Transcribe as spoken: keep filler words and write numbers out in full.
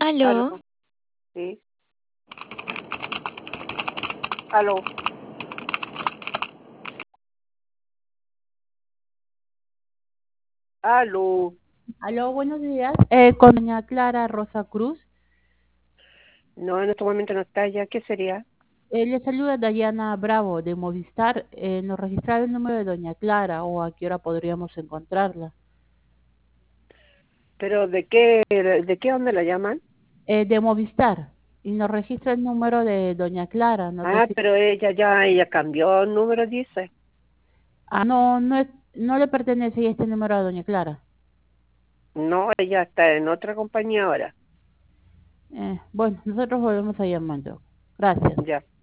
Aló, Aló, sí, aló, aló. Aló, buenos días. Eh, con doña Clara Rosa Cruz. No, en este momento no está ya. ¿Qué sería? Eh, le saluda Dayana Bravo de Movistar. Eh, nos registraba el número de doña Clara o a qué hora podríamos encontrarla. ¿Pero de qué, de qué dónde la llaman? Eh, de Movistar. Y nos registra el número de doña Clara. No sé Ah, si... pero ella ya, ella cambió el número, dice. Ah, no, no, es- no le pertenece este número a doña Clara. No, ella está en otra compañía ahora. Eh, bueno, nosotros volvemos a llamar. Gracias. Ya.